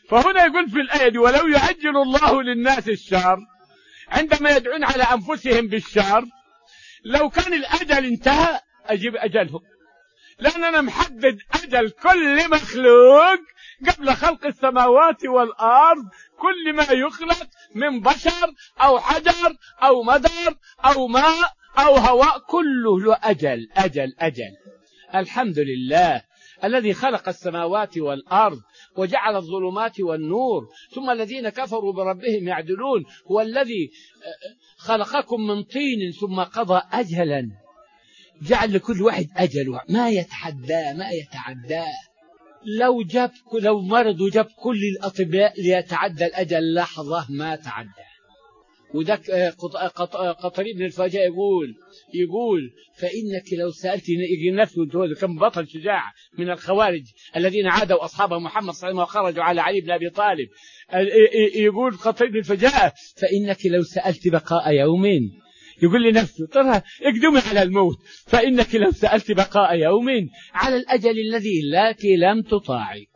فهنا يقول في الآية دي: ولو يعجل الله للناس الشر عندما يدعون على أنفسهم بالشر، لو كان الأجل انتهى أجيب أجلهم، لأن أنا محدد أجل كل مخلوق قبل خلق السماوات والأرض. كل ما يخلق من بشر أو حجر أو مدر أو ماء أو هواء كله له أجل أجل أجل. الحمد لله الذي خلق السماوات والأرض وجعل الظلمات والنور، ثم الذين كفروا بربهم يعدلون. هو الذي خلقكم من طين ثم قضى أجلا، جعل لكل واحد أجل ما يتعداه. لو مرض وجاب كل الأطباء ليتعدى الأجل لحظة ما تعدى. وذاك قطري بن الفجاء يقول فإنك لو سألتني، يجي نفسه كم بطل شجاع من الخوارج الذين عادوا أصحاب محمد صلى الله عليه وسلم وخرجوا على علي بن أبي طالب. يقول قطري بن الفجاء فإنك لو سألت بقاء يوم، يقول لنفسه ترى اقدمي على الموت، فإنك لو سألت بقاء يوم على الأجل الذي لك لم تطاعي.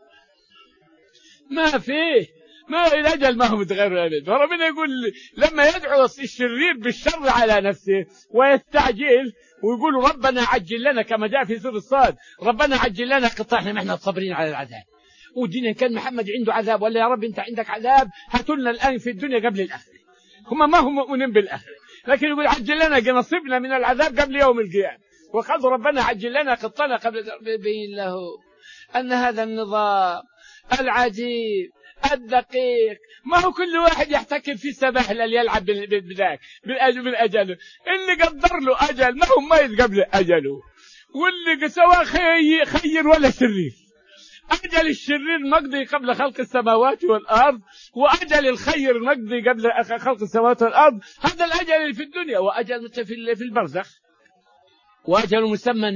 ما الأجل ما هو متغير أبدا. فربنا يقول لما يدعو الشرير بالشر على نفسه ويستعجل ويقول ربنا عجل لنا، كما جاء في سورة الصاد: ربنا عجل لنا قطعنا، ما احنا صابرين على العذاب. ودينا كان محمد عنده عذاب ولا يا رب انت عندك عذاب هاتولنا الآن في الدنيا قبل الآخرة. هم ما هم مؤمنين بالآخرة، لكن يقول عجل لنا نصيبنا من العذاب قبل يوم القيامة. وقال ربنا عجل لنا قطنا قبل. بين له أن هذا النظام العجيب الدقيق ما هو كل واحد يحتكر في سبهلة يلعب بالأجل. اللي قدر له أجل ما هو ميت قبل أجله، واللي سواء خير ولا شرير. أجل الشرير مقضي قبل خلق السماوات والأرض، وأجل الخير مقضي قبل خلق السماوات والأرض. هذا الأجل اللي في الدنيا، وأجل في البرزخ، وأجل مسمى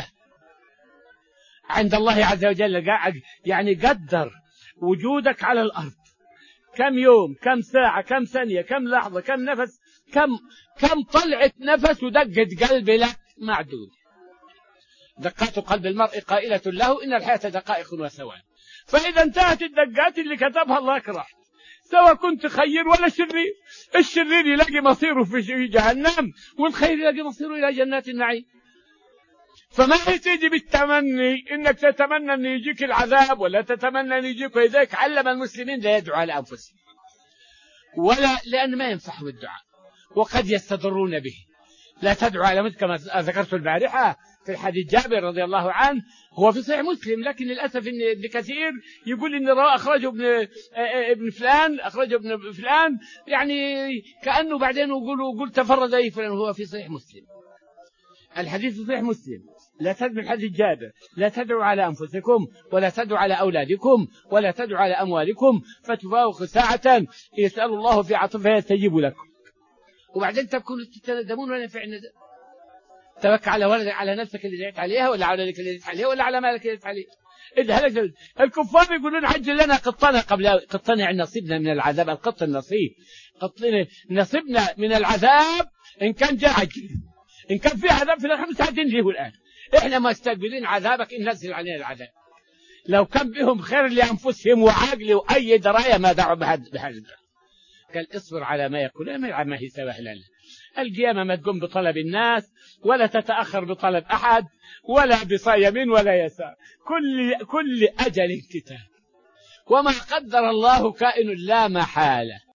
عند الله عز وجل. يعني قدر وجودك على الأرض كم يوم، كم ساعة، كم ثانية، كم لحظة، كم نفس، كم طلعة نفس ودقة قلب لك معدود. دقات قلب المرء قائلة له إن الحياة دقائق وثوان. فإذا انتهت الدقات اللي كتبها الله راحت، سواء كنت خير ولا شرير. الشرير يلاقي مصيره في جهنم، والخير يلاقي مصيره إلى جنات النعيم. فما تيجي بالتمني إنك تتمنى أن يجيك العذاب ولا تتمنى أن يجيك. وإذاك علم المسلمين لا يدعو على أنفسهم، ولا لأن ما ينفعهم الدعاء وقد يستضرون به. لا تدعو على مثل كما ذكرت البارحة في الحديث جابر رضي الله عنه، هو في صحيح مسلم، لكن للأسف إن ابن كثير يقول إن أخرجه ابن فلان، يعني كأنه بعدين يقول تفرد أي فلان. هو في صحيح مسلم، الحديث في صحيح مسلم. لا تدعوا الحديث جابر: لا تدعوا على أنفسكم ولا تدعوا على أولادكم ولا تدعوا على أموالكم فتفاوق ساعة يسأل الله في عطفها يستجيب لكم. وبعدين تكونوا تتندمون ولا ينفع الندم. توكل على ولدك، على نفسك اللي دعيت عليها، ولا على ولدك اللي دعيت عليها، ولا على مالك اللي دعيت عليه. الكفار يقولون عجل لنا قطنا قطنا يعني نصيبنا من العذاب. القط النصيب، نصيبنا من العذاب إن كان جاء عجل. إن كان في عذاب في الآخرة مستعدين له الآن. إحنا مستقبلين عذابك إن نزل علينا العذاب. لو كان بهم خير لأنفسهم وعقل وأي دراية ما دعوا بهذا. قال اصبر على ما يقول ما هي سهلة. القيامة ما تقوم بطلب الناس ولا تتأخر بطلب أحد ولا بيمين ولا يسار. كل أجل كتاب، وما قدر الله كائن لا محالة.